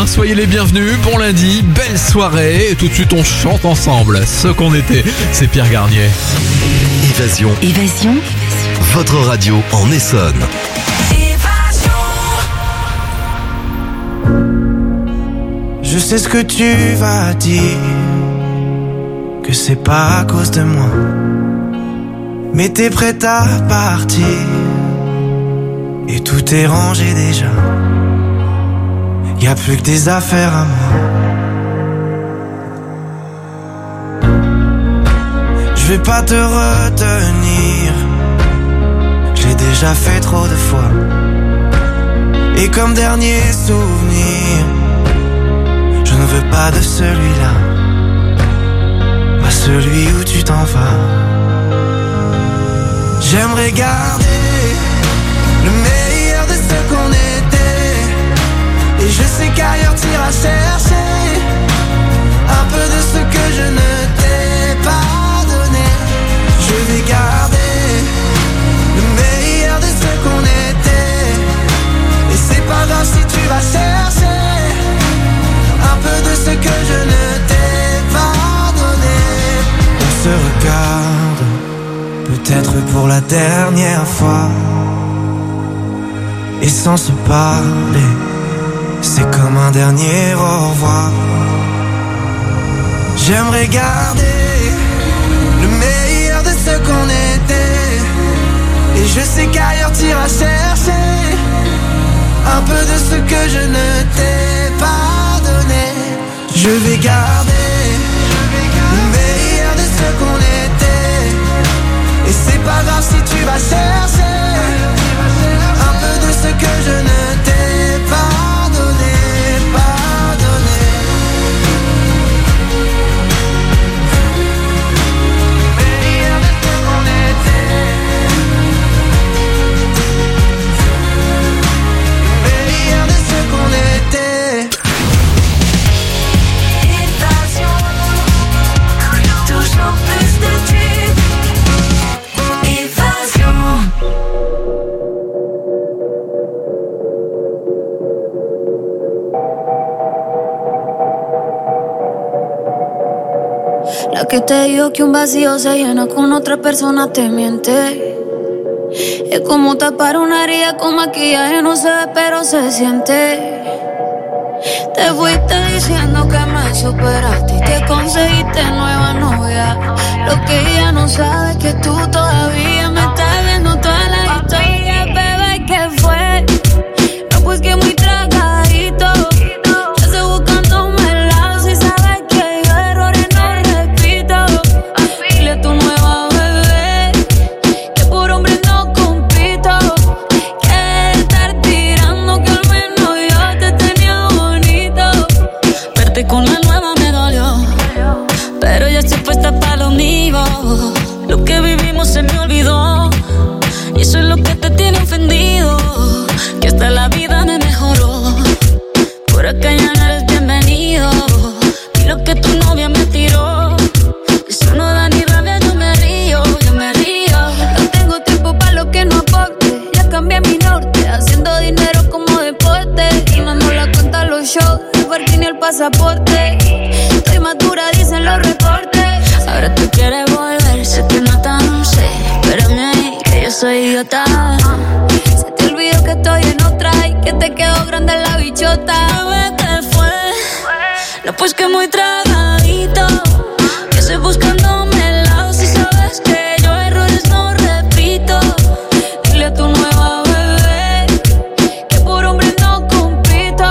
soyez les bienvenus, bon lundi, belle soirée. Et tout de suite on chante ensemble ce qu'on était. C'est Pierre Garnier. Évasion. Votre radio en Essonne. Je sais ce que tu vas dire, que c'est pas à cause de moi, mais t'es prête à partir et tout est rangé déjà. Y'a plus que des affaires à moi. Je vais pas te retenir, je l'ai déjà fait trop de fois. Et comme dernier souvenir, je ne veux pas de celui-là, pas celui où tu t'en vas. J'aimerais garder le meilleur de ce qu'on était, et je sais qu'ailleurs t'iras chercher un peu de ce que je ne t'ai pas donné. Je vais garder le meilleur de ce qu'on était, et c'est pas grave si tu vas chercher un peu de ce que je ne t'ai pas donné. On se regarde, peut-être pour la dernière fois, et sans se parler, c'est comme un dernier au revoir. J'aimerais garder le meilleur de ce qu'on était, et je sais qu'ailleurs t'iras chercher un peu de ce que je ne t'ai pas donné. Je vais garder le meilleur de ce qu'on était, et c'est pas grave si tu vas chercher un peu de ce que je ne t'ai pas donné, pas donné. Le meilleur de ce qu'on était, le meilleur de ce qu'on était. Toujours plus de tubes. Évasion. La que te dijo que un vacío se llena con otra persona te miente. Es como tapar una herida con maquillaje, no se ve pero se siente. Te fuiste diciendo que me superaste y te conseguiste nueva novia. Lo que ella no sabe es que tú todavía me estás viendo toda la historia. Bebé, ¿qué fue? No, pues que muy tragadito. Ya estoy buscándome el lado. Si sabes que yo errores no repito. Dile a tu nueva bebé que por hombre no compito. Que estar tirando que al menos yo te tenía bonito. Verte con la nueva me dolió, pero ya estoy puesta para lo mío. Lo que vivimos se me olvidó, y eso es lo que te tiene ofendido. Que hasta la vida me mejoró, por acá ya no eres bienvenido. Y lo que tu novia me tiró, eso no da ni rabia, yo me río, yo me río. No tengo tiempo para lo que no aporte, ya cambié mi norte, haciendo dinero como deporte. Y mando la cuenta a los shows, el parking y el pasaporte. Estoy madura, dicen los reportes. Ahora tú quieres volver, sé que no tan sé. Espérame ahí, que yo soy idiota. Se te olvidó que estoy en otra y que te quedó grande la bichota. Bebé, ¿qué fue? No, pues que muy tragadito. Que estoy buscándome el lado. Si sabes que yo errores no repito. Dile a tu nueva bebé que por hombre no compito.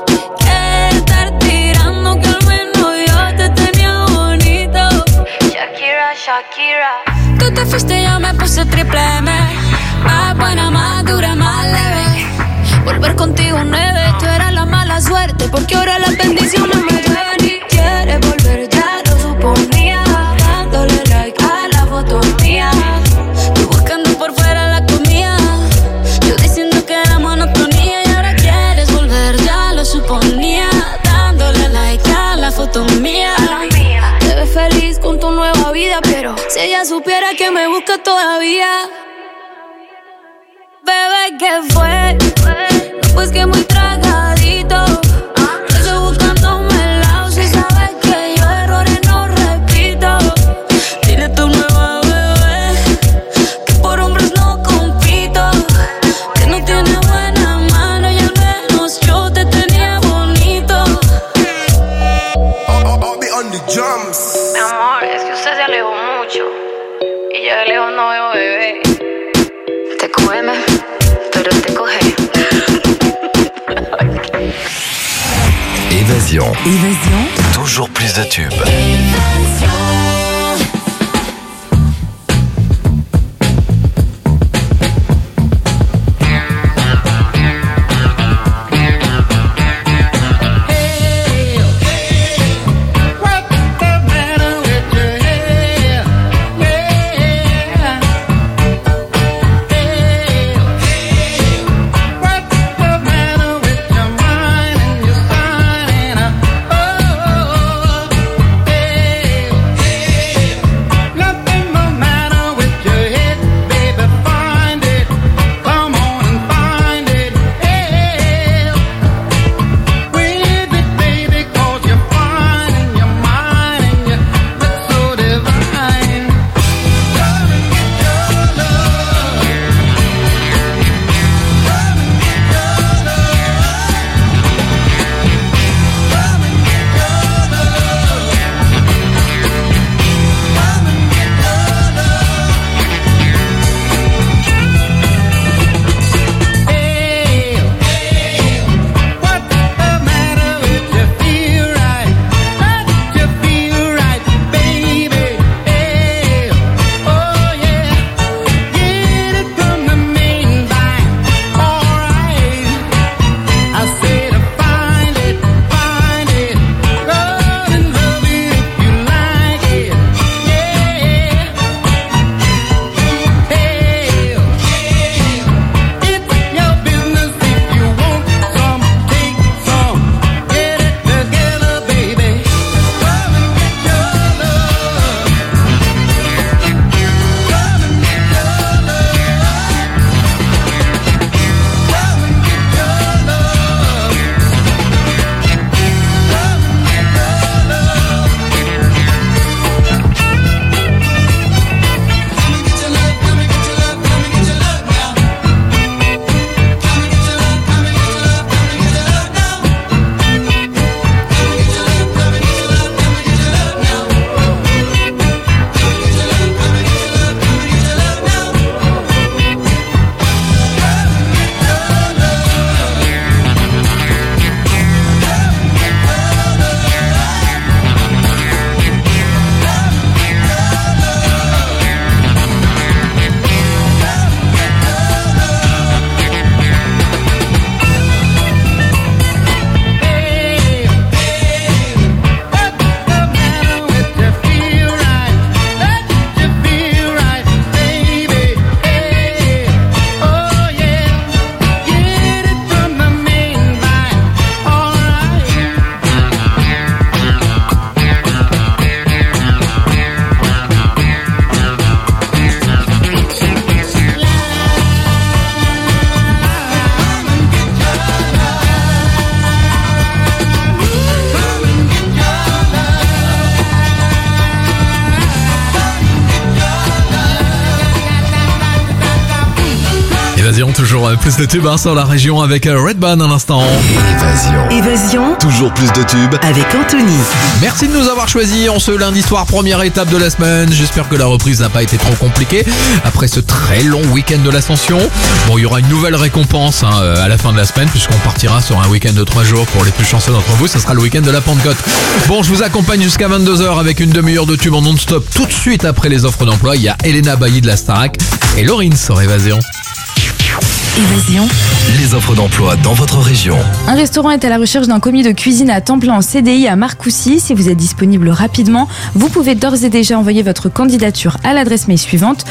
Que estar tirando que al menos yo te tenía bonito. Shakira, Shakira. Tú te fuiste, yo me puse triple M. Más buena, más dura, más leve. Volver contigo 9, tú eras la mala suerte, porque ahora las bendiciones me llueven. Y quieres volver, ya lo suponía, dándole like a la foto mía. Tú buscando por fuera la comida, yo diciendo que era monotonía. Y ahora quieres volver, ya lo suponía, dándole like a la foto mía. Te ves feliz con tu nueva vida, pero si ella supiera que me busca todavía. Bebé, ¿qué fue? No, pues que muy tragadito. Eso Évasion. Évasion. Toujours plus de tubes. Toujours plus de tubes sur la région avec Redban à l'instant. Évasion. Toujours plus de tubes Avec Anthony. Merci de nous avoir choisis en ce lundi soir, première étape de la semaine. J'espère que la reprise n'a pas été trop compliquée après ce très long week-end de l'Ascension. Bon, il y aura une nouvelle récompense à la fin de la semaine puisqu'on partira sur un week-end de 3 jours pour les plus chanceux d'entre vous. Ce sera le week-end de la Pentecôte. Bon, je vous accompagne jusqu'à 22h avec une demi-heure de tubes en non-stop. Tout de suite après les offres d'emploi, il y a Elena Bailly de la Starac et Laurine sur Évasion. Évasion. Les offres d'emploi dans votre région. Un restaurant est à la recherche d'un commis de cuisine à temps plein en CDI à Marcoussis. Si vous êtes disponible rapidement, vous pouvez d'ores et déjà envoyer votre candidature à l'adresse mail suivante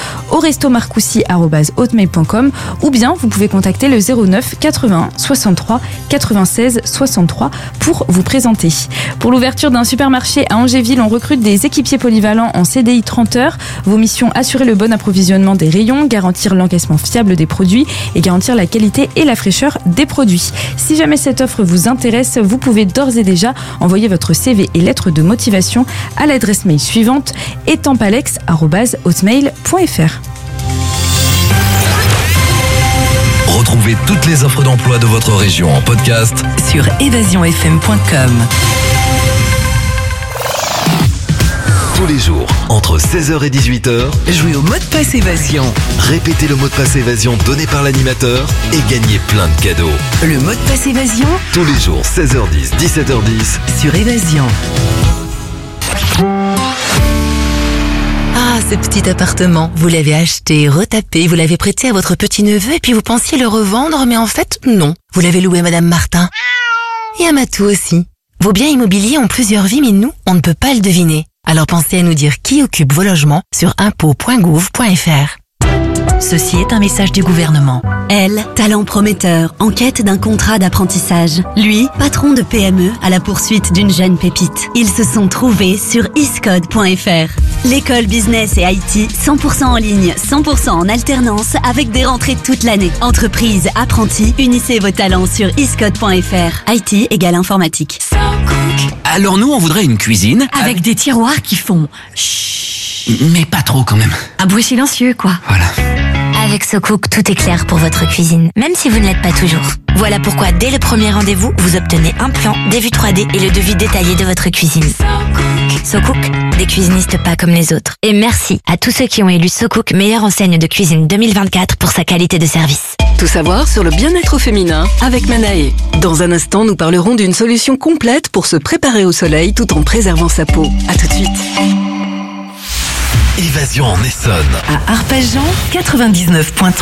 aurestomarcoussis@hotmail.com ou bien vous pouvez contacter le 09 81 63 96 63 pour vous présenter. Pour l'ouverture d'un supermarché à Angéville, on recrute des équipiers polyvalents en CDI 30 heures. Vos missions: assurer le bon approvisionnement des rayons, garantir l'encaissement fiable des produits et garantir la qualité et la fraîcheur des produits. Si jamais cette offre vous intéresse, vous pouvez d'ores et déjà envoyer votre CV et lettre de motivation à l'adresse mail suivante etampalex@hotmail.fr. Retrouvez toutes les offres d'emploi de votre région en podcast Sur évasionfm.com. Tous les jours, entre 16h et 18h, Jouez au mot de passe évasion. répétez le mot de passe évasion donné par l'animateur et gagnez plein de cadeaux. Le mot de passe évasion Tous les jours, 16h10, 17h10. sur Évasion. Ah, ce petit appartement, vous l'avez acheté, retapé, vous l'avez prêté à votre petit-neveu et puis vous pensiez le revendre, mais en fait, non. Vous l'avez loué à Madame Martin. Et à Matou aussi. Vos biens immobiliers ont plusieurs vies, mais nous, on ne peut pas le deviner. Alors pensez à nous dire qui occupe vos logements sur impôts.gouv.fr. Ceci est un message du gouvernement. Elle, talent prometteur, en quête d'un contrat d'apprentissage. Lui, patron de PME à la poursuite d'une jeune pépite. Ils se sont trouvés sur iscode.fr. L'école business et IT, 100% en ligne, 100% en alternance, avec des rentrées toute l'année. Entreprise, apprentis, unissez vos talents sur iscode.fr. IT égale informatique. Alors nous, on voudrait une cuisine Avec des tiroirs qui font chut, mais pas trop quand même. un bruit silencieux, quoi. Voilà. Avec SoCook, tout est clair pour votre cuisine, même si vous ne l'êtes pas toujours. Voilà pourquoi, dès le premier rendez-vous, vous obtenez un plan, des vues 3D et le devis détaillé de votre cuisine. SoCook, des cuisinistes pas comme les autres. Et merci à tous ceux qui ont élu SoCook meilleure enseigne de cuisine 2024 pour sa qualité de service. Tout savoir sur le bien-être féminin avec Manae. Dans un instant, nous parlerons d'une solution complète pour se préparer au soleil tout en préservant sa peau. À tout de suite. Évasion en Essonne. À Arpajon, 99.3.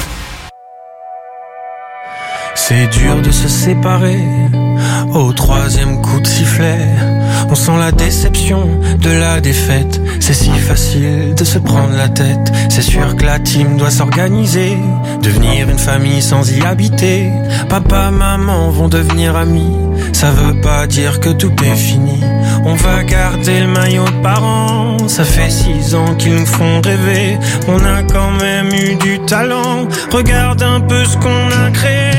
C'est dur de se séparer au troisième coup de sifflet. On sent la déception de la défaite. C'est si facile de se prendre la tête. C'est sûr que la team doit s'organiser, devenir une famille sans y habiter. Papa, maman vont devenir amis. Ça veut pas dire que tout est fini. On va garder le maillot de parents. Ça fait 6 ans qu'ils nous font rêver. On a quand même eu du talent. Regarde un peu ce qu'on a créé.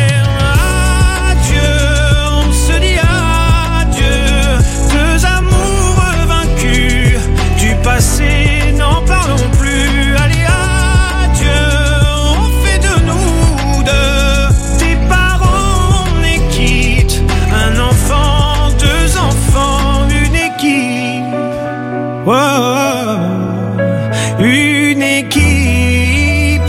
Passé, n'en parlons plus. Allez, adieu, on fait de nous deux des parents, on est quitte. Un enfant, 2 enfants, une équipe. Oh, une équipe.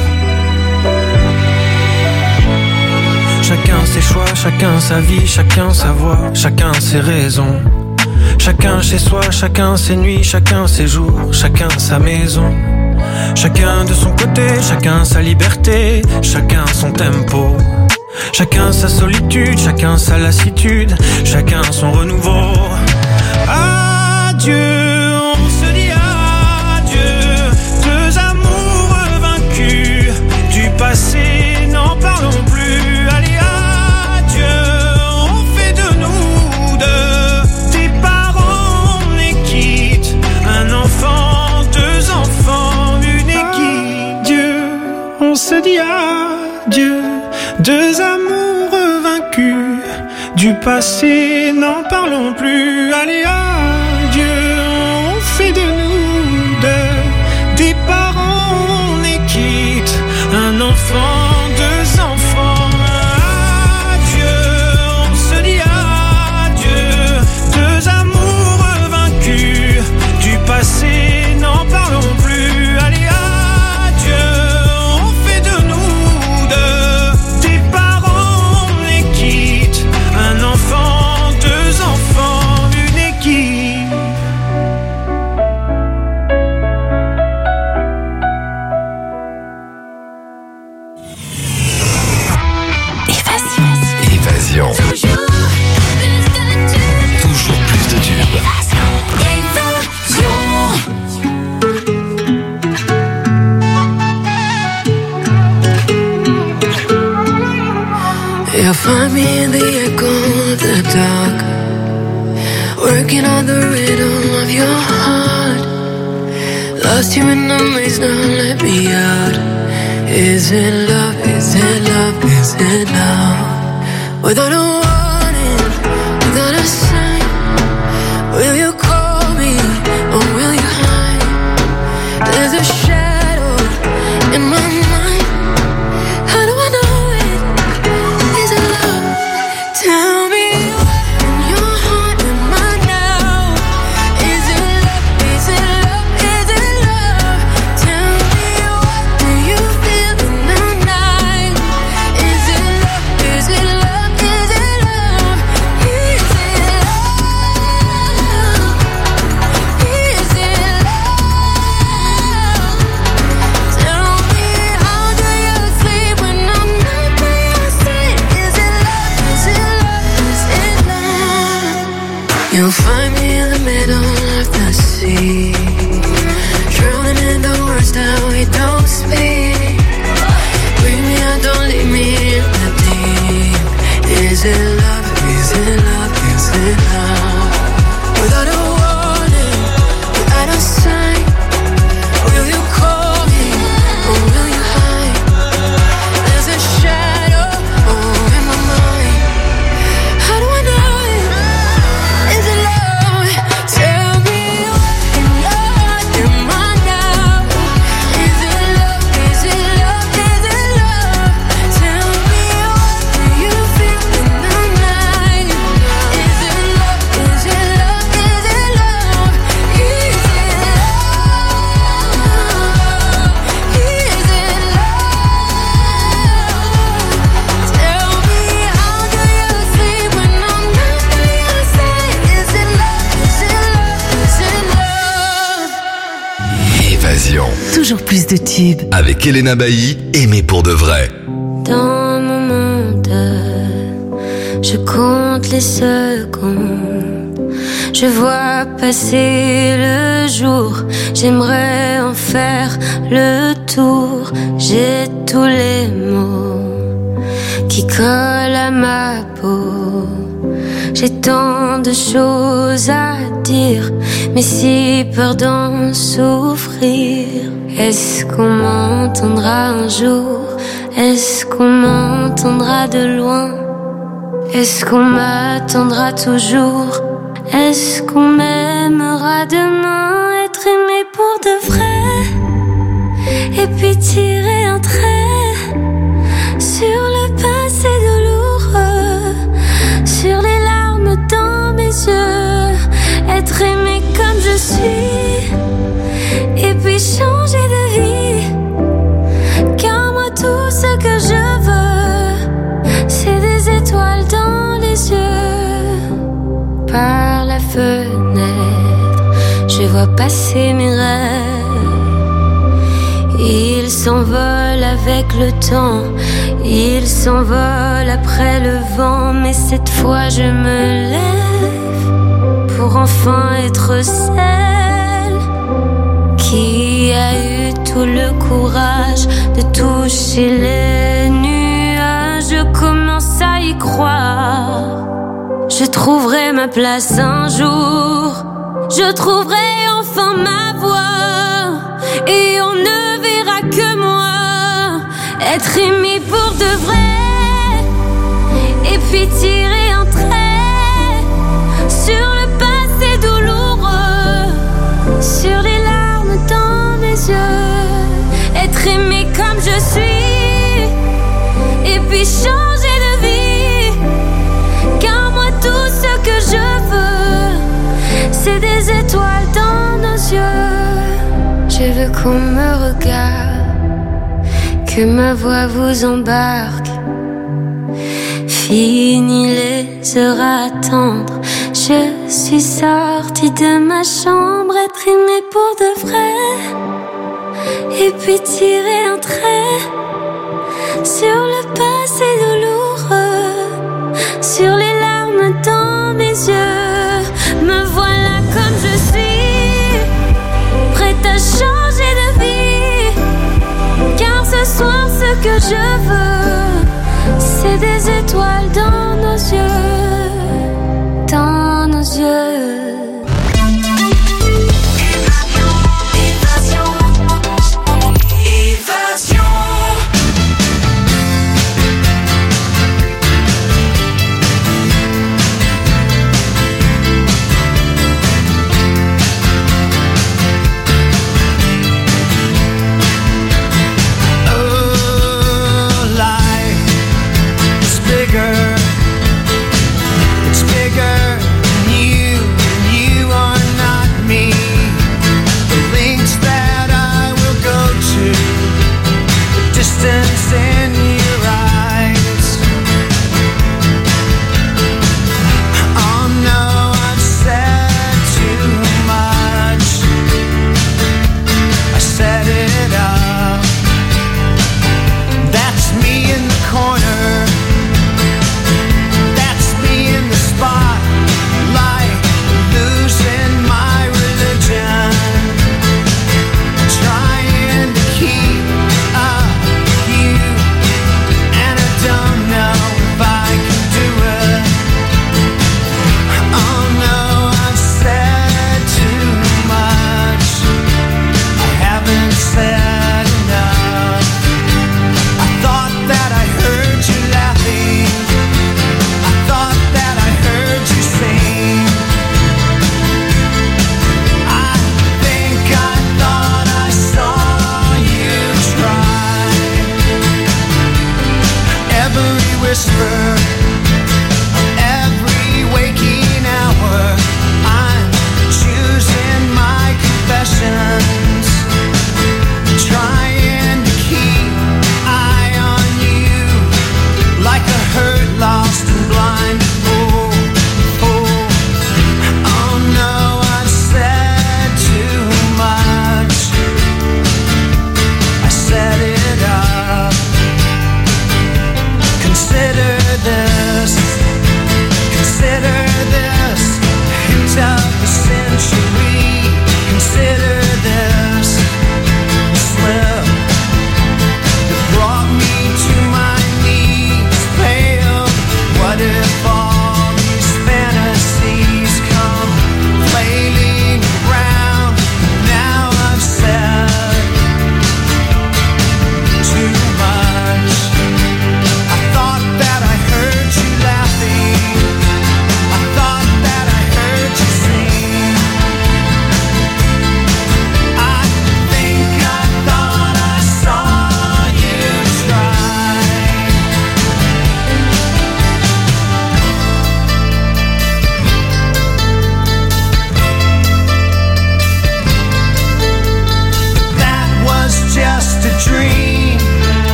Chacun ses choix, chacun sa vie, chacun sa voix, chacun ses raisons. Chacun chez soi, chacun ses nuits, chacun ses jours, chacun sa maison. Chacun de son côté, chacun sa liberté, chacun son tempo. Chacun sa solitude, chacun sa lassitude, chacun son renouveau. Adieu, on se dit adieu, 2 amours vaincus. Du passé, n'en parlons plus. Allez, adieu, on fait de nous deux des parents, on est quitte. Un enfant, 2 enfants, une équipe. Dieu, on se dit adieu, 2 amours vaincus. Du passé, n'en parlons plus. Allez, adieu, on fait de nous deux des parents, on est quitte. Un enfant, 2 enfants. Adieu, on se dit adieu, 2 amours vaincus. Du passé, n'en parlons plus. Allez, adieu, on fait de nous deux des parents, on est quitte. Un enfant, 2 enfants, une équipe. Évasion. Toujours plus de tubes. You'll find me in the echo of the dark, working on the rhythm of your heart. Lost you in the maze, now let me out. Is it love, is it love, is it love? Without a warning, without a sign, will you call me or will you hide? There's a shadow in my mind. How do I know it? Is it love? Tell me what in your heart am I now? Is it love? Is it love? de tubes. Avec Elena Bailly, aimé pour de vrai. Dans mon monde, je compte les secondes. Je vois passer le jour. J'aimerais en faire le tour. J'ai tous les mots qui collent à ma peau. J'ai tant de choses à dire, mais si peur d'en souffrir. Est-ce qu'on m'entendra un jour? Est-ce qu'on m'entendra de loin? Est-ce qu'on m'attendra toujours? Est-ce qu'on m'aimera demain? Être aimé pour de vrai, et puis tirer un trait sur le passé douloureux, sur les larmes dans mes yeux. Être aimé comme je suis, et puis changer de vie. Car moi tout ce que je veux, c'est des étoiles dans les yeux. Par la fenêtre, je vois passer mes rêves. Ils s'envolent avec le temps, ils s'envolent après le vent. Mais cette fois je me lève pour enfin être celle qui a eu tout le courage de toucher les nuages. Je commence à y croire. Je trouverai ma place un jour. Je trouverai enfin ma voix. Et on ne verra que moi. Être aimé pour de vrai. Et puis tirer un trait sur le passé douloureux, sur les larmes dans mes yeux. Être aimé comme je suis, et puis changer de vie. Car moi tout ce que je veux, c'est des étoiles dans nos yeux. Je veux qu'on me regarde, que ma voix vous embarque. Fini les heures à attendre, je suis sortie de ma chambre. Être aimée pour de vrai, et puis tirer un trait sur le passé douloureux, sur les larmes dans mes yeux. Me voilà comme je suis, prête à changer de vie. Car ce soir ce que je veux, c'est des étoiles dans nos yeux, dans nos yeux.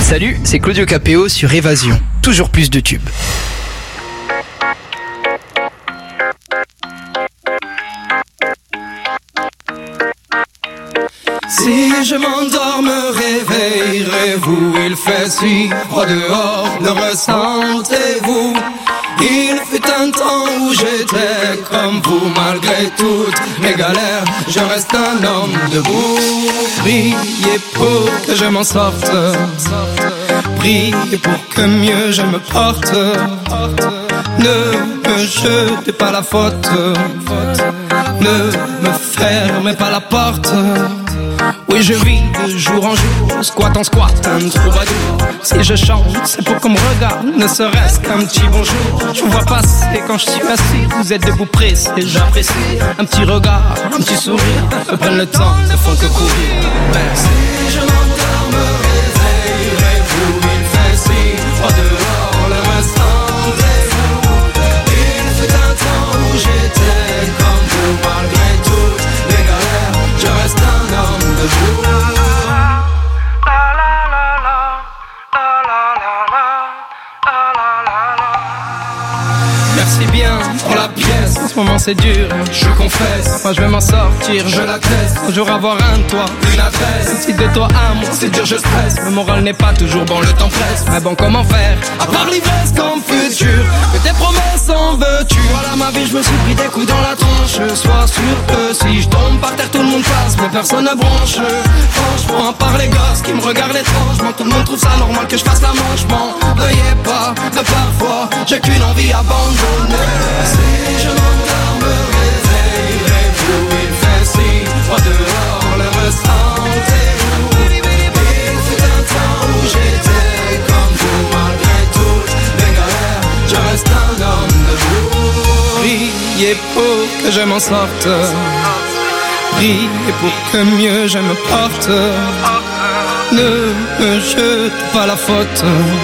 Salut, c'est Claudio Capéo sur Évasion. Toujours plus de tubes. Si je m'endors, me réveillerez-vous? Il fait si froid dehors, le ressentez-vous? Il fut un temps où j'étais comme vous, malgré toutes mes galères, je reste un homme debout. Priez pour que je m'en sorte, priez pour que mieux je me porte. Ne me jetez pas la faute, ne me fermez pas la porte. Oui, je vis de jour en jour, squat en squat, un troubadour. Si je chante, c'est pour qu'on me regarde, ne serait-ce qu'un petit bonjour. Je vous vois passer quand je suis assis, vous êtes debout pressé, j'apprécie. Un petit regard, un petit sourire, me prennent le temps, ne font que courir. Merci. Si je m'endors, me réveillerez-vous? Il fait si froid dehors, le ressentez-vous? Il fut un temps où j'étais comme vous, malgré toutes mes galères, je reste un homme debout. Merci bien pour la pièce, en ce moment c'est dur, je confesse. Moi je vais m'en sortir, je l'atteste. Un jour avoir un toit, une adresse. Si de toi à moi c'est dur, je stresse. Le moral n'est pas toujours bon, le temps presse. Mais bon, comment faire, à part l'ivresse comme futur? Que tes promesses en veux-tu? Voilà ma vie, je me suis pris des coups dans la tronche. Sois sûr que si je tombe par terre, tout le monde passe, mais personne ne bronche. Franchement, à part les gosses qui me regardent étrangement, tout le monde trouve ça normal que je fasse la manche. M'en veuillez pas, de parfois j'ai qu'une envie abandonnée. Si je m'endors, me réveillerez-vous? Il fait si froid dehors, le ressentez-vous? Il fut un temps où j'étais comme vous, malgré toutes mes galères, je reste un homme debout. Priez pour que je m'en sorte, priez pour que mieux je me porte. Ne me jete pas la faute,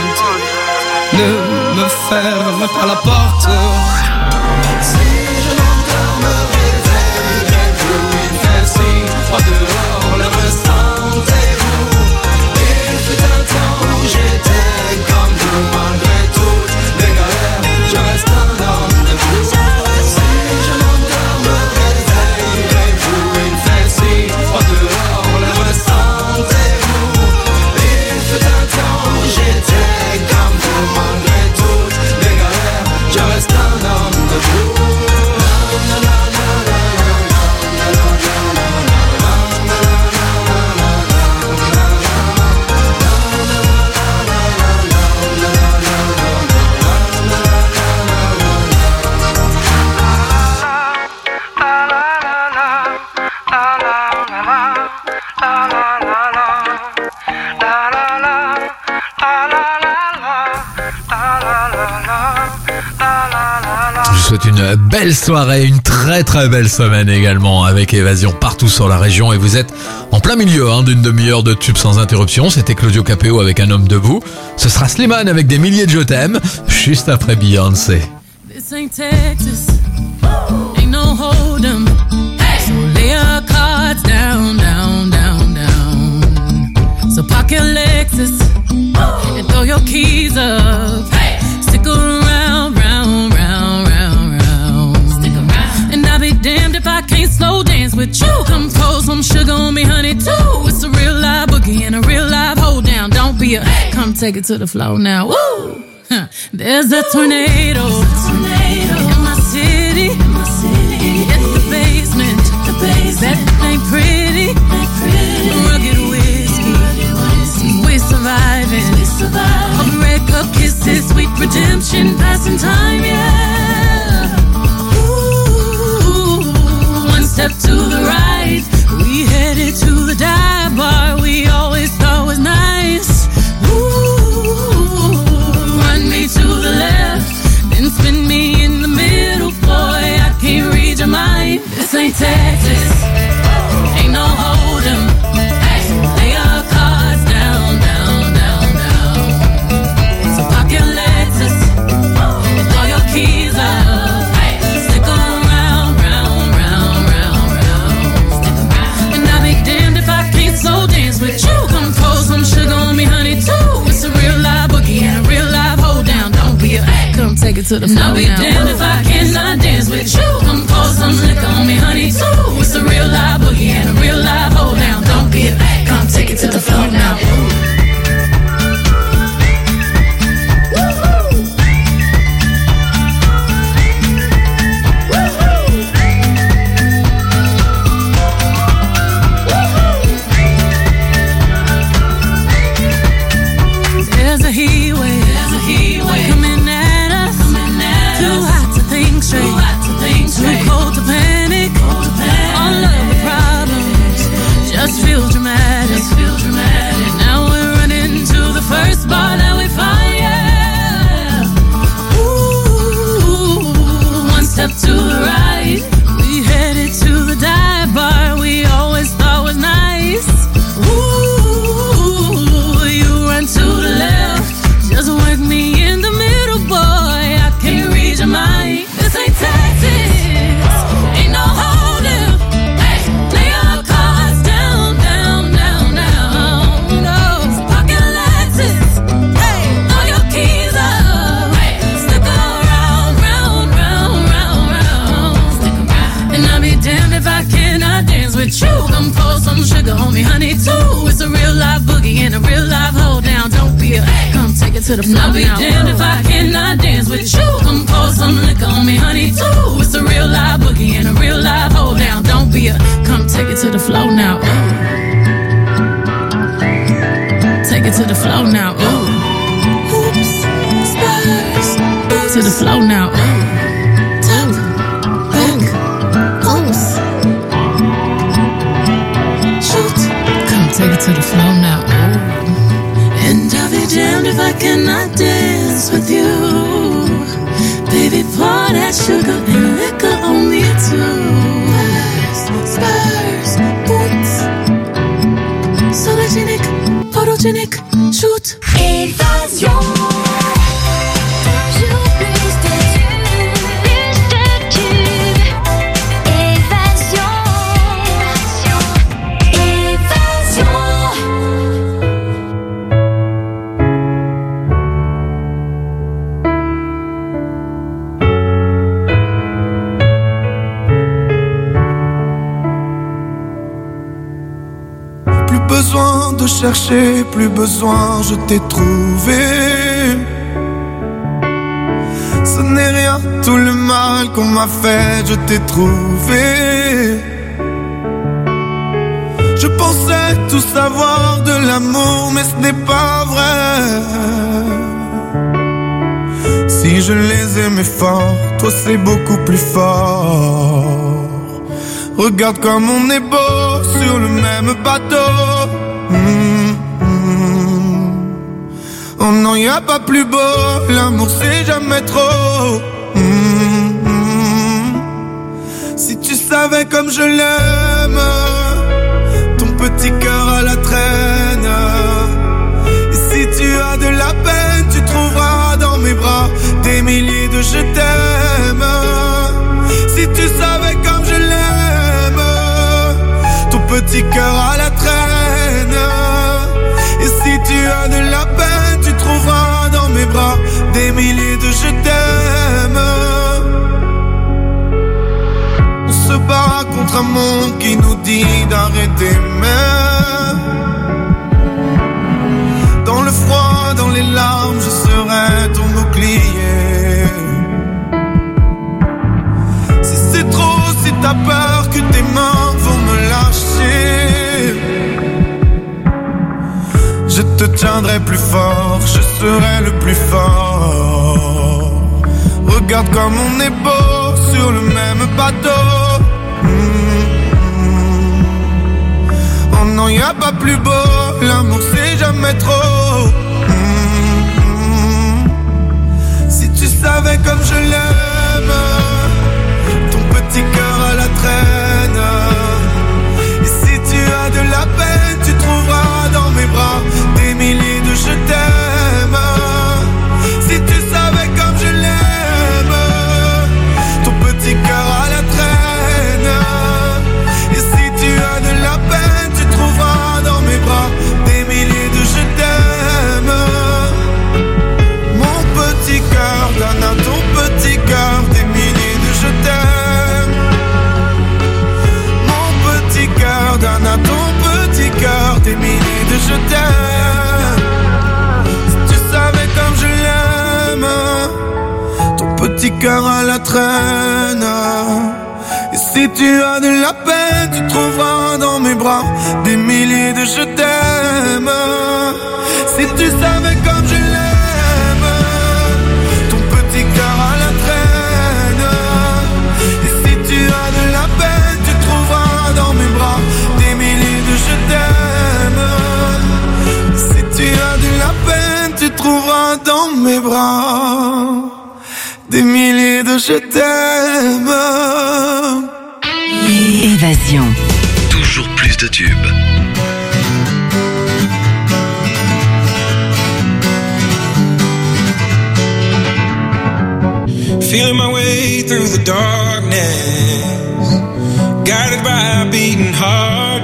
ne me ferme pas la porte. Si je m'endors, me réveillerez-vous? Il fait si froid dehors, le ressentez-vous? Il fut un temps où j'étais comme vous, malgré toutes mes galères, je reste un homme debout. Si je m'endors, me réveillerez-vous? Il fait si froid dehors, le ressentez-vous? Il fut un temps où j'étais comme vous, malgré toutes mes galères, je reste un homme debout. Je vous souhaite une belle soirée, une très très belle semaine également avec Évasion partout sur la région et vous êtes en plein milieu d'une demi-heure de tubes sans interruption. C'était Claudio Capéo avec Un homme debout. Ce sera Slimane avec Des milliers de je t'aime juste après Beyoncé. This ain't Texas, ain't no hold'em. So lay your cards down, down, down, down. So park your Lexus and throw your keys up. Stick around, round, round, round, round. Stick around. And I'll be damned if I can't slow dance with you. Come pour some sugar on me, honey, too. It's a real live boogie and a real live hold down. Don't be a come take it to the floor now. Woo! There's a tornado in my city. It's the basement. That ain't pretty. Rugged whiskey. We're surviving. A break up kisses, sweet redemption, passing time, yeah. Ooh, one step to the right, we headed to the dive bar we always thought was nice. Ooh, run me to the left, then spin me in the middle, boy, I can't read your mind. This ain't Texas, ain't no hold'em. Lay your cards down, down, down, down. So park your Lexus and throw your keys up. Stick around, round, round, round, round. it to the floor. I'll be damned if I cannot dance with you. Come pour some liquor on me, honey, too. It's a real live boogie and a real live hold down. Don't be a fake, come take it to the floor now. There's a heat wave coming at us. Too hot to think straight, too cold to panic. All of the problems just feel dramatic. Now we're running to the first bar that we find. Yeah. Ooh, one step to the right, we headed to the dive bar we always thought was nice. Ooh, you run to the left, just work me in the middle, boy. I can't read your mind. This ain't tactics, ain't no holding. Hey, lay your cards down, down, down, down. No, pocket Lexus. Hey, throw your keys up. Hey, stick around, round, round, round, round. Stick around. And I'll be damned if I cannot dance with you. Come pour some sugar on me, honey, too. It's a real live boogie and a real live hold down. Don't be a come take it to the floor. I'll be damned if I cannot dance with you. Come pour some liquor on me, honey, too. It's a real live boogie and a real live hold down. Don't be a come take it to the floor now. Ooh. Take it to the floor now. Ooh. Oops, spurs. To the floor now. Ooh. Top, back, oops. Shoot, come take it to the floor now. Ooh. And I'll be damned if I cannot dance with you. Baby, pour that sugar and liquor on me too. Spurs, boots. Sologenic, photogenic, shoot. Évasion. Toujours plus de tubes. Évasion. Évasion. Plus besoin de chercher, plus besoin, je t'ai trouvé. Ce n'est rien, tout le mal qu'on m'a fait, je t'ai trouvé. Je pensais tout savoir de l'amour, mais ce n'est pas vrai. Si je les aimais fort, toi c'est beaucoup plus fort. Regarde comme on est beau sur le même bateau. Oh non, y a pas plus beau, l'amour c'est jamais trop. Si tu savais comme je l'aime, ton petit cœur à la traîne. Et si tu as de la peine, tu trouveras dans mes bras des milliers de je t'aime. Si tu savais comme je l'aime, ton petit cœur à la traîne. Et si tu as de la peine, tu trouveras dans mes bras des milliers de je t'aime. On se bat contre un monde qui nous dit d'arrêter, mais dans le froid, dans les larmes, je serai ton bouclier. Si c'est trop, si t'as peur que tes mains vont me lâcher, je te tiendrai plus fort, je serai le plus fort. Regarde comme on est beau sur le même bateau. Oh non, y a pas plus beau, l'amour c'est jamais trop. Si tu savais comme je l'aime, ton petit cœur à la traîne. Et si tu as de la peine, tu trouveras dans mes bras des milliers de je t'aime. Si tu savais comme je l'aime, ton petit cœur à la traîne. Et si tu as de la peine, tu trouveras dans mes bras des milliers de je t'aime. Mon petit cœur donne à ton petit cœur à la traîne. Et si tu as de la peine, tu trouveras dans mes bras des milliers de je t'aime. Si tu savais comme je l'aime, ton petit cœur à la traîne. Et si tu as de la peine, tu trouveras dans mes bras des milliers de je t'aime. Si tu as de la peine, tu trouveras dans mes bras des milliers de je t'aime. Évasion. Toujours plus de tubes. Feeling my way through the darkness, guided by a beating heart.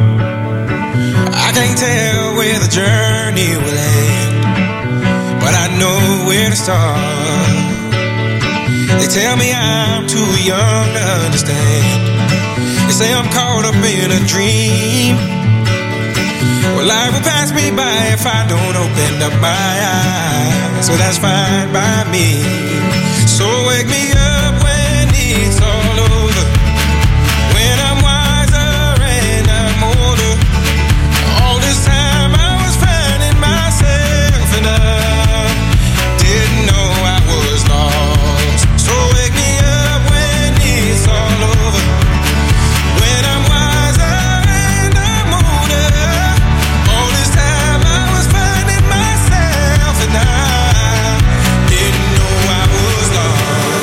I can't tell where the journey will end, but I know where to start. They tell me I'm too young to understand. They say I'm caught up in a dream. Well, life will pass me by if I don't open up my eyes. So that's fine by me. So wake me up when it's all over, when I'm wiser and I'm older. All this time I was finding myself and I didn't know I was lost. So wake me up when it's all over, when I'm wiser and I'm older. All this time I was finding myself and I didn't know I was lost.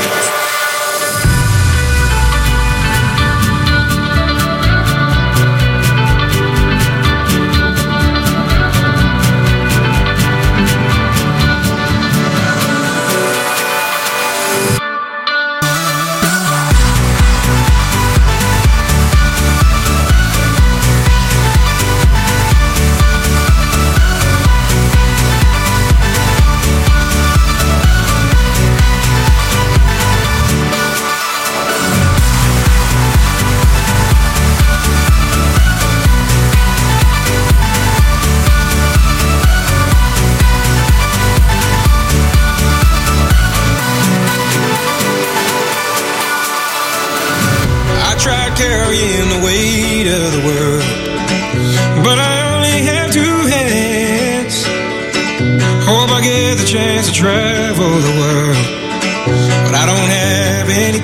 Carrying the weight of the world, but I only have two hands. Hope I get the chance to travel the world, but I don't have any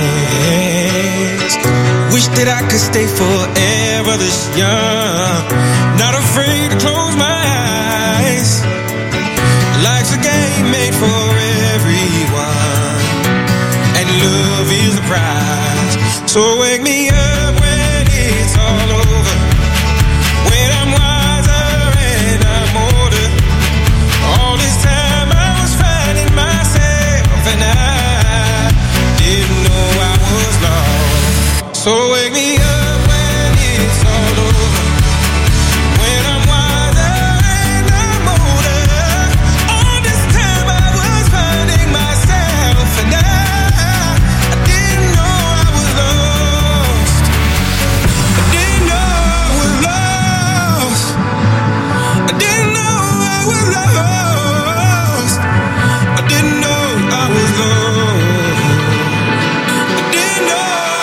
plans. Wish that I could stay forever this young, not afraid to close my eyes. Life's a game made for everyone, and love is the prize. So wake me up when it's all over, when I'm wiser and I'm older. All this time I was finding myself and I didn't know I was lost. So wake me up when it's all over, when I'm wiser and I'm older. All this time I was finding myself and I didn't know I was lost. I didn't know I was lost. I didn't know I was lost. I didn't know I was lost. I didn't know.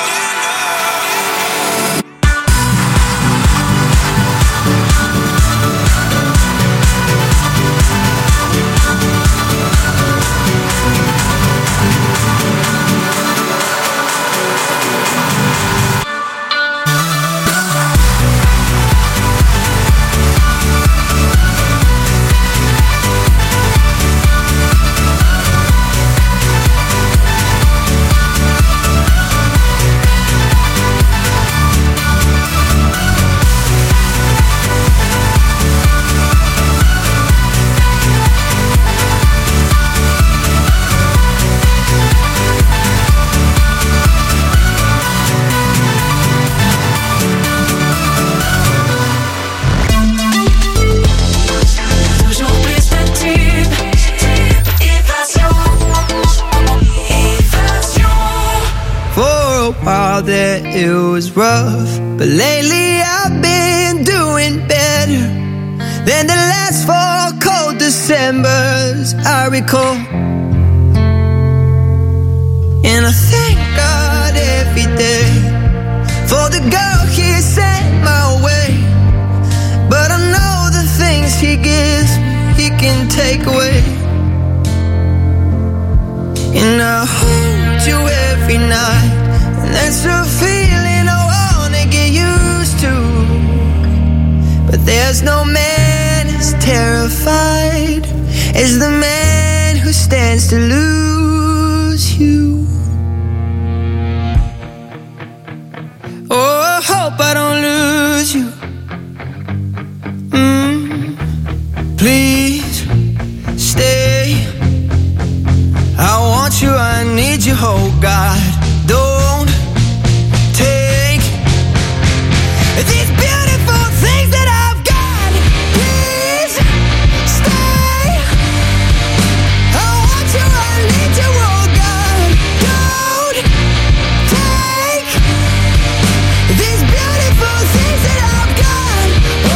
That it was rough, but lately I've been doing better than the last 4 cold Decembers I recall. And I thank God every day for the girl He sent my way. But I know the things He gives He can take away. And I hold you every night, and that's a feeling I wanna get used to. But there's no man as terrified as the man who stands to lose you. Oh, I hope I don't lose you. Please stay. I want you, I need you, oh God. Don't take these beautiful things that I've got. Please stay. I want you, I need you, oh God. Don't take these beautiful things that I've got.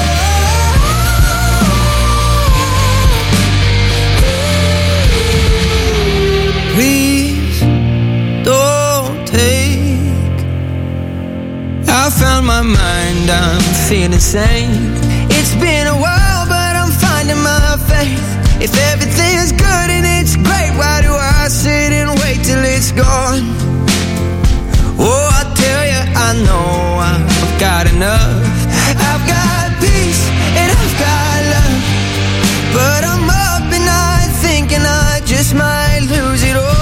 Please don't take. I found my mind, I'm feeling sane. It's been a while, but I'm finding my faith. If everything's good and it's great, why do I sit and wait till it's gone? Oh, I tell you, I know I've got enough. I've got peace and I've got love, but I'm up at night thinking I just might lose it all.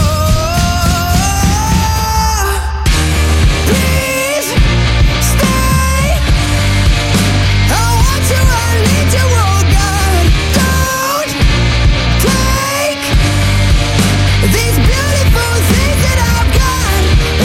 Please stay. I want you, I need you, oh God. Don't take these beautiful things that I've got.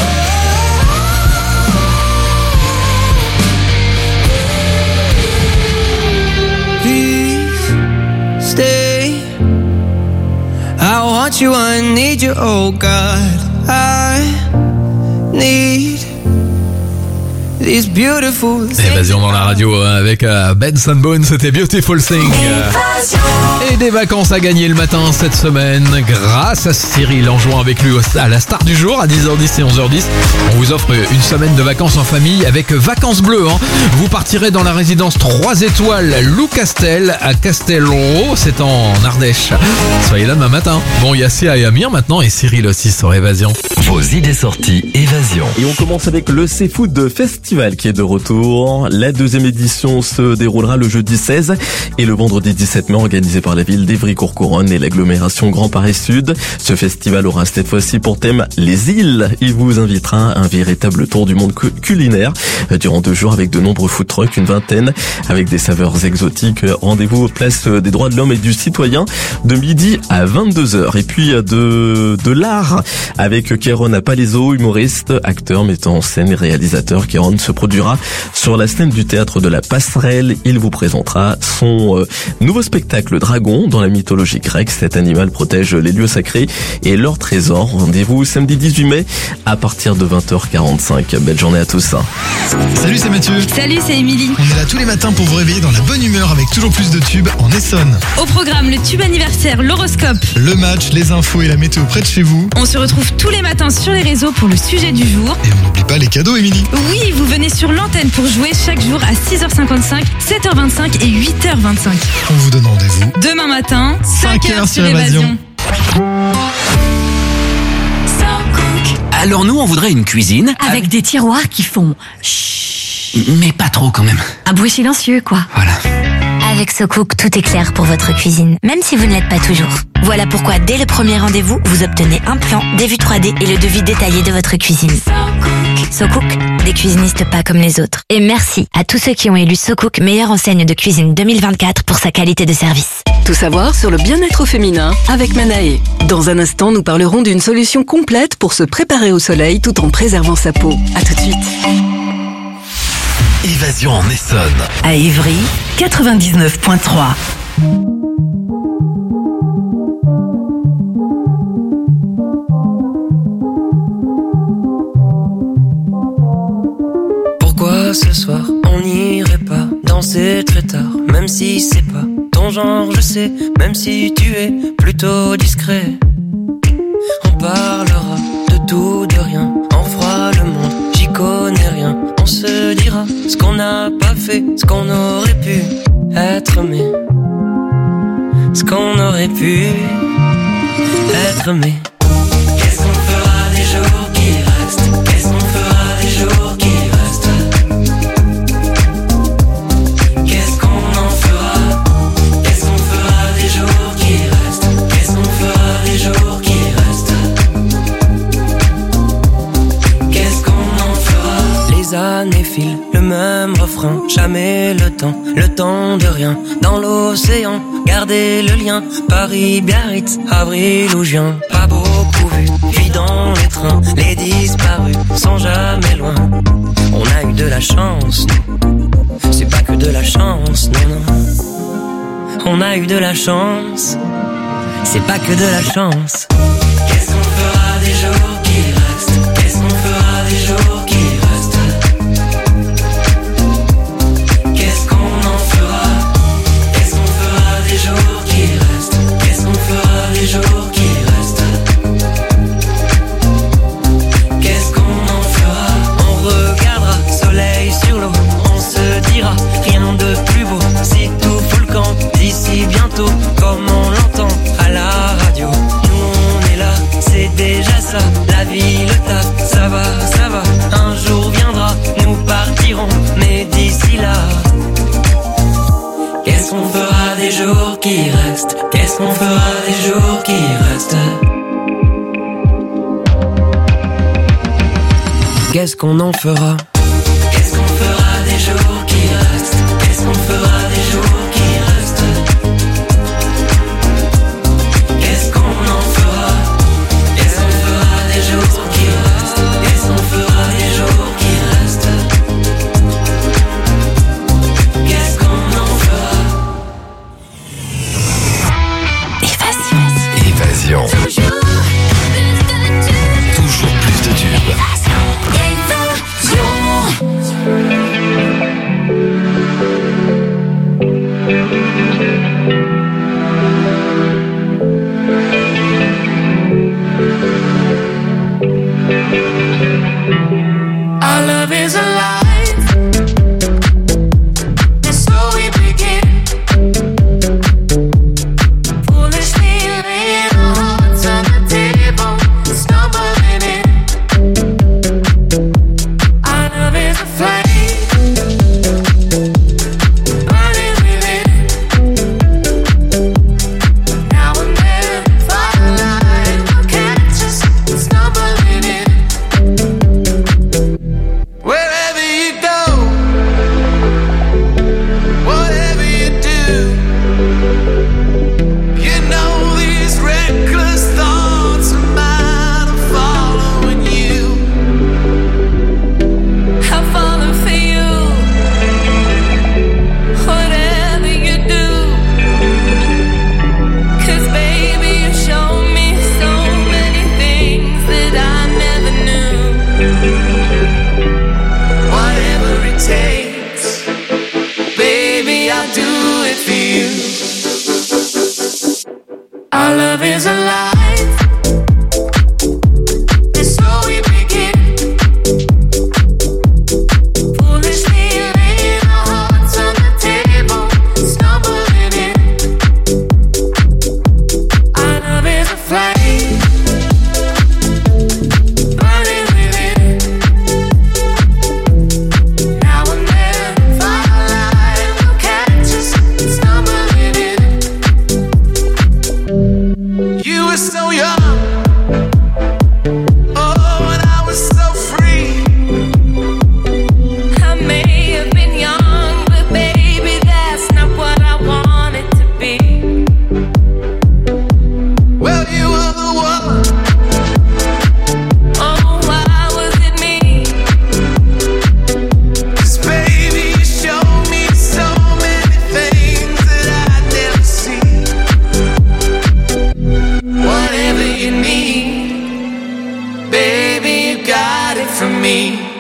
Please stay. I want you, I need you, oh God. I need these beautiful things. Évasion dans la radio avec Benson Boone, c'était Beautiful Thing. Et des vacances à gagner le matin cette semaine grâce à Cyril en jouant avec lui à la star du jour à 10h10 et 11h10. On vous offre une semaine de vacances en famille avec Vacances Bleues. Vous partirez dans la résidence 3 étoiles Lou Castel à Castelro, c'est en Ardèche. Soyez là demain matin. Bon, il y a Sia et Amir maintenant et Cyril aussi sur Évasion. Vos idées sorties Évasion. Et on commence avec le Seafood Festival qui est de retour. La deuxième édition se déroulera le jeudi 16 et le vendredi 17 mai, organisé par la ville d'Évry-Courcouronnes et l'agglomération Grand Paris Sud. Ce festival aura cette fois-ci pour thème les îles. Il vous invitera à un véritable tour du monde culinaire durant 2 jours avec de nombreux food trucks, une vingtaine, avec des saveurs exotiques. Rendez-vous place des droits de l'homme et du citoyen de midi à 22h. Et puis de l'art avec Kéron Palaiso, humoriste, acteur, metteur en scène et réalisateur. Kéron se produira sur la scène du théâtre de la Passerelle. Il vous présentera son nouveau spectacle Dragon dans la mythologie grecque. Cet animal protège les lieux sacrés et leurs trésors. Rendez-vous samedi 18 mai à partir de 20h45. Belle journée à tous. Salut, c'est Mathieu. Salut, c'est Émilie. On est là tous les matins pour vous réveiller dans la bonne humeur avec toujours plus de tubes en Essonne. Au programme, le tube anniversaire, l'horoscope, le match, les infos et la météo près de chez vous. On se retrouve tous les matins sur les réseaux pour le sujet du jour. Et on n'oublie pas les cadeaux, Émilie. Oui, vous venez sur l'antenne pour jouer chaque jour à 6h55, 7h25 et 8h25. On vous donne rendez-vous demain matin, 5h sur Évasion. Alors nous, on voudrait une cuisine Avec des tiroirs qui font chut. Mais pas trop quand même. Un bruit silencieux, quoi. Voilà. Avec SoCook, tout est clair pour votre cuisine, même si vous ne l'êtes pas toujours. Voilà pourquoi, dès le premier rendez-vous, vous obtenez un plan, des vues 3D et le devis détaillé de votre cuisine. SoCook, des cuisinistes pas comme les autres. Et merci à tous ceux qui ont élu SoCook meilleure enseigne de cuisine 2024 pour sa qualité de service. Tout savoir sur le bien-être au féminin avec Manae. Dans un instant, nous parlerons d'une solution complète pour se préparer au soleil tout en préservant sa peau. À tout de suite. Évasion en Essonne. À Évry, 99.3. Pourquoi ce soir on n'irait pas danser très tard, même si c'est pas ton genre, je sais, même si tu es plutôt discret. On parlera de tout de rien. On fera le monde, j'y connais rien. On se dira ce qu'on n'a pas fait, ce qu'on aurait pu être aimé, ce qu'on aurait pu être aimé. Qu'est-ce qu'on fera des jours qui restent? Qu'est-ce qu'on fera des jours qui restent? Qu'est-ce qu'on en fera? Qu'est-ce qu'on fera des jours qui restent? Qu'est-ce qu'on fera des jours qui restent? Qu'est-ce qu'on en fera? Les années filent, le même refrain, jamais le temps de rien. Dans l'océan, gardez le lien. Paris, Biarritz, avril ou juin. Pas beaucoup vu, vie dans les trains. Les disparus sont jamais loin. On a eu de la chance, nous. C'est pas que de la chance, non, non. On a eu de la chance. C'est pas que de la chance. Qu'est-ce qu'on fera des jours qui restent? Qu'est-ce qu'on fera des jours qui restent? Qu'est-ce qu'on en fera? Qu'est-ce qu'on fera des jours qui restent? Qu'est-ce qu'on fera des jours qui restent? Qu'est-ce qu'on en fera? On regardera soleil sur l'eau. On se dira rien de plus beau. Si tout fout le camp d'ici bientôt, comme on l'entend à la radio. Nous on est là, c'est déjà ça. La vie, le taf, ça va, ça va. Un jour viendra, nous partirons, mais d'ici là, qu'est-ce qu'on fera des jours qui restent? Qu'est-ce qu'on fera des jours qui restent? Qu'est-ce qu'on en fera? Qu'est-ce qu'on fera des jours qui restent? Qu'est-ce qu'on fera des jours qui restent? Qu'est-ce qu'on en fera? Qu'est-ce qu'on fera des jours qui restent? Qu'est-ce qu'on fera des jours qui restent? Qu'est-ce qu'on en fera? Évasion. Toujours plus de tubes. Our love is alive, and so we begin. Foolishly laying our hearts on the table, stumbling in. Our love is a flame, burning within. Now and then, firelight will catch us stumbling in. Wherever you go, whatever you do, you know these reckless thoughts of mine are following you. I'm falling for you, whatever you do. 'Cause baby, you show me so many things that I never knew. Whatever it takes, baby, I'll do it for you. Our love is alive, and so we begin. Foolishly laying our hearts on the table, stumbling in. Our love is a flame, burning within. Now and then, firelight will catch us stumbling in. You were so young, oh, and I was so free. I may have been young, but baby, that's not what I wanted to be. Well, you were the one. Oh, why was it me? 'Cause baby, you showed me so many things that I'd never seen. Whatever you need, baby, you got it from me.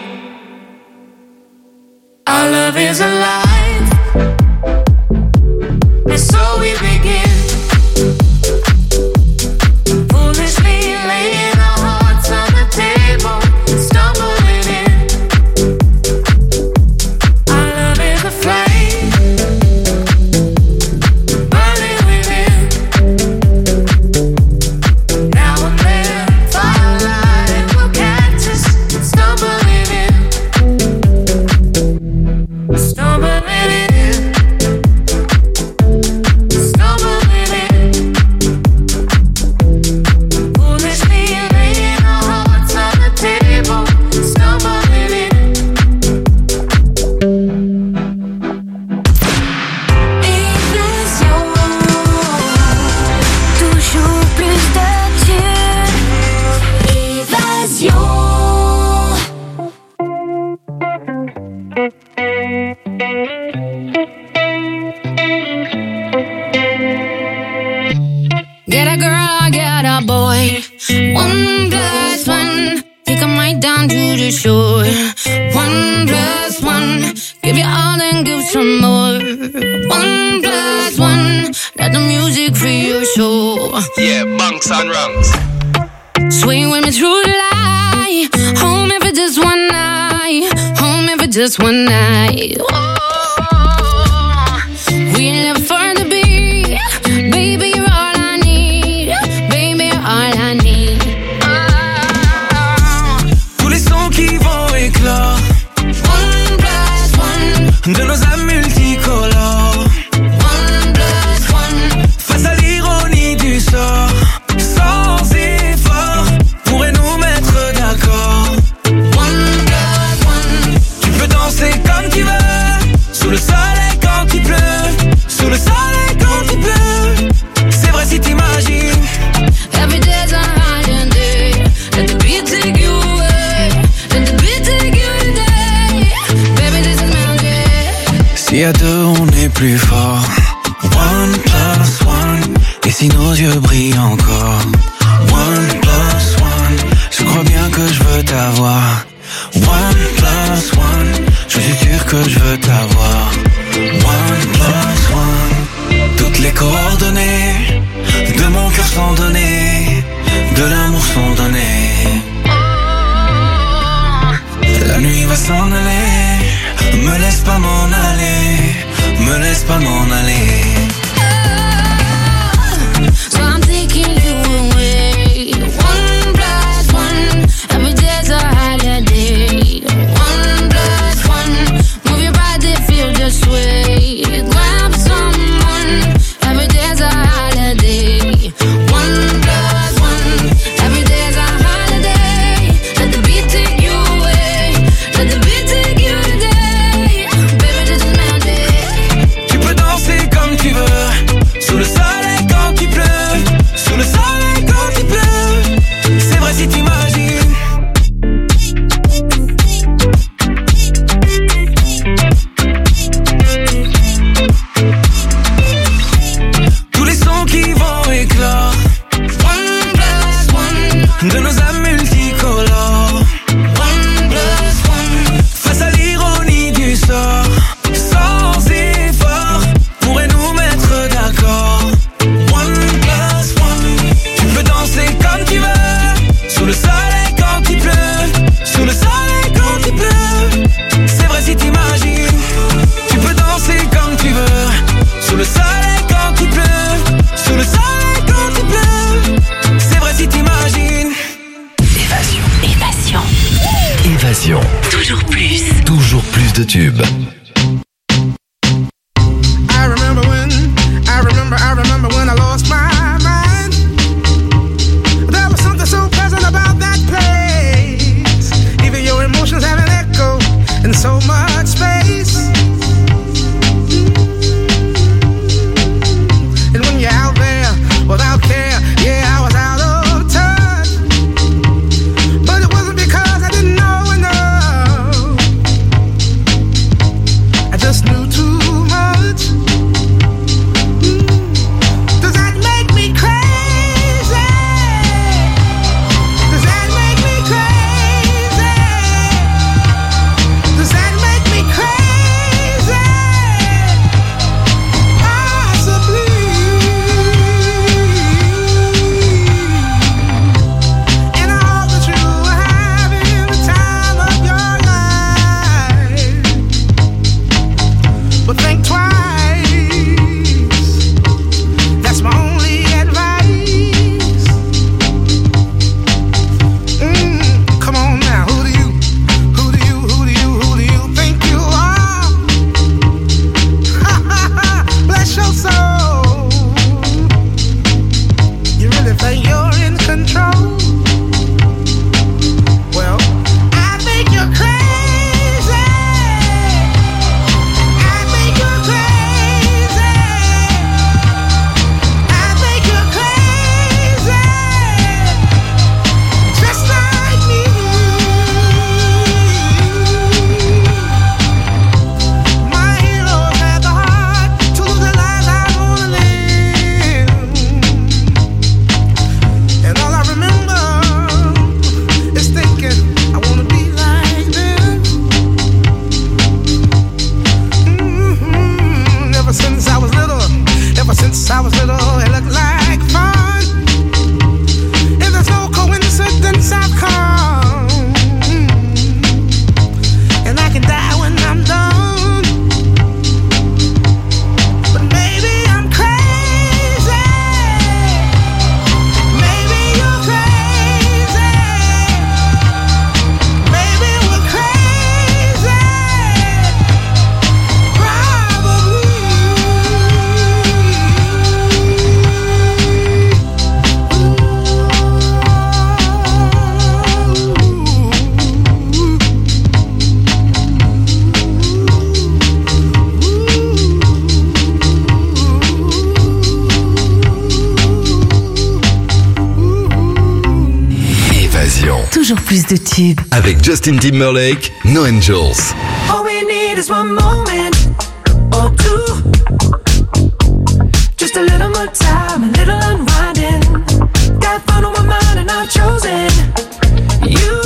Our love is alive, and so we begin. Foolishly laying our hearts on the table. Get a girl, get a boy. 1+1. Take 'em right down to the shore. 1+1. Give you all and give some more. 1+1. Let the music free your soul. Yeah, bunks and rungs. Swing with me through the light. Home in for just one night. Home in for just one night. Oh, we live for the beat. Baby, you're all I need. Baby, you're all I need. Tous les sons qui vont éclore. 1+1. De nos âmes multicolores. 1+1. Face à l'ironie du sort. Sans effort. Pourrait nous mettre d'accord. 1+1. Tu peux danser comme tu veux. Sous le soleil quand il pleut. Sous le soleil quand il pleut. C'est vrai si t'imagines. Every day's a holiday. Let the beat take you away. Let the beat take you today. Baby, this is magic. Si à deux on est plus fort. 1+1. Et si nos yeux brillent encore. 1+1. Je crois bien que je veux t'avoir. 1+1. Je suis sûr que je veux t'avoir. 1+1. Toutes les coordonnées de mon cœur sont données. De l'amour sont données. La nuit va s'en aller. Me laisse pas m'en aller. Me laisse pas m'en aller. So I'm taking you away. 1+1. Every day's a holiday. 1+1. Move your body, feel the sway. Grab someone. Every day's a holiday. 1+1. Every day's a holiday. Let the beat take you away. Let the beat take you today. Baby, this is magic. Tu peux danser comme tu veux. Sous le soleil quand il pleut. Sous le soleil quand il pleut. C'est vrai si t'imagines. Tous les sons qui vont éclore. 1+1. De nos âmes multicolores. 1+1. Face à l'ironie du sort. Sans effort. Pourrait nous mettre d'accord. 1+1. Tu peux danser comme tu veux. Sous le soleil quand il pleut. Sous le soleil quand il pleut. C'est vrai si t'imagines. Tu peux danser comme tu veux. Sous le soleil quand il pleut. Sous le soleil quand il pleut. C'est vrai si t'imagines. Évasion. Évasion. Toujours plus. Toujours plus de tubes. I remember when I lost my mind. There was something so pleasant about that place. Even your emotions have an echo in so much space. And when you're out there without care, yeah, I was out of touch. But it wasn't because I didn't know enough. I just knew too much. Does that make me crazy? toujours plus de tubes. Avec Justin Timberlake, No Angels. All we need is one moment or two. Just a little more time, a little unwinding. Got fun on my mind and I've chosen you.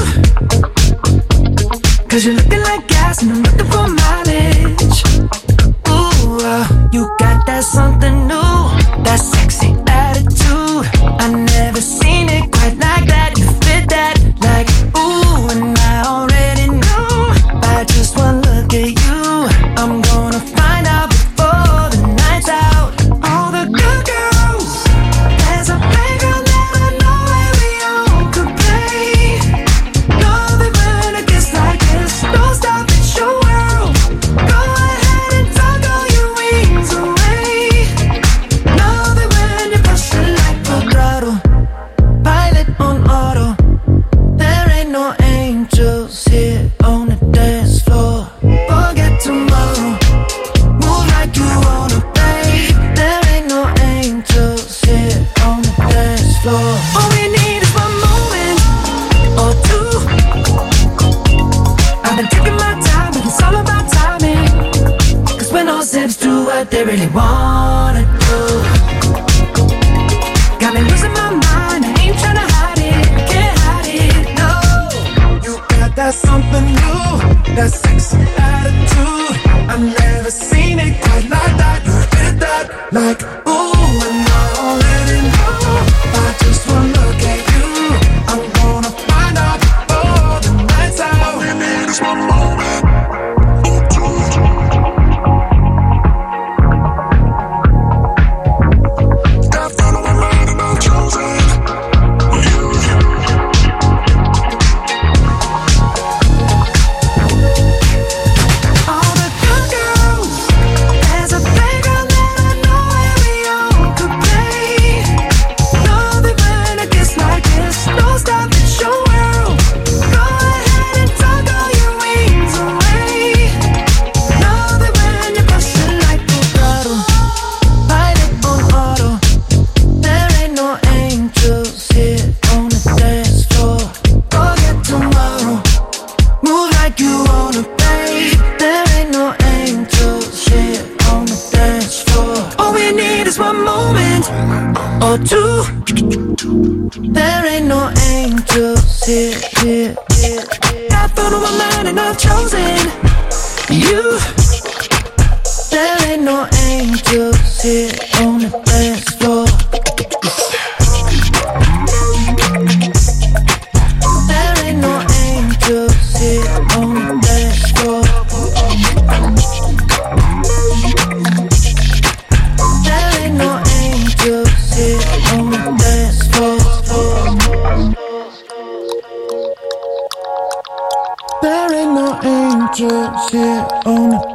'Cause you're looking like gas and I'm looking for mileage. Ooh, you got that something new, that sexy attitude. I never seen it quite like that. You fit that like ooh, and I already know by just one look at you. I'm gonna find out before the night's out. All the good girls, there's a playground that I know where we all could play. Know that when it gets like this, don't stop, it's your world. Go ahead and tuck all your wings away. Know that when you push it like a throttle, pilot on auto. There ain't no angels here on the dance floor. Forget tomorrow, move like you wanna, babe. There ain't no angels here on the dance floor. All we need is one moment or two. I've been taking my time, but it's all about timing. 'Cause when all zips do what they really wanna do, got me losing my mind, I ain't tryna hide it, can't hide it, no. You got that something new, that sexy attitude. I've never seen it quite like that. You did that like ooh, and I already know by just one look at you. I'm gonna find out before the night's out. All we need is one moment or two. Got fun on my mind and I've chosen you. All the good girls, there's a playground that I know where we all could play. Know that when it gets like this, don't stop, it's your world. Go ahead and tuck all your wings away. Know that when you push it like a throttle, pilot on auto. There ain't no angels here on the dance floor. Forget tomorrow, move like you wanna, babe. There ain't no angels here on the dance floor. All we need is one moment or two. There ain't no angels here. Got fun on my mind and I've chosen you. There ain't no angels here on the dance floor. There ain't no angels here on the dance floor. There ain't no angels here on the dance floor. There ain't no angels here on the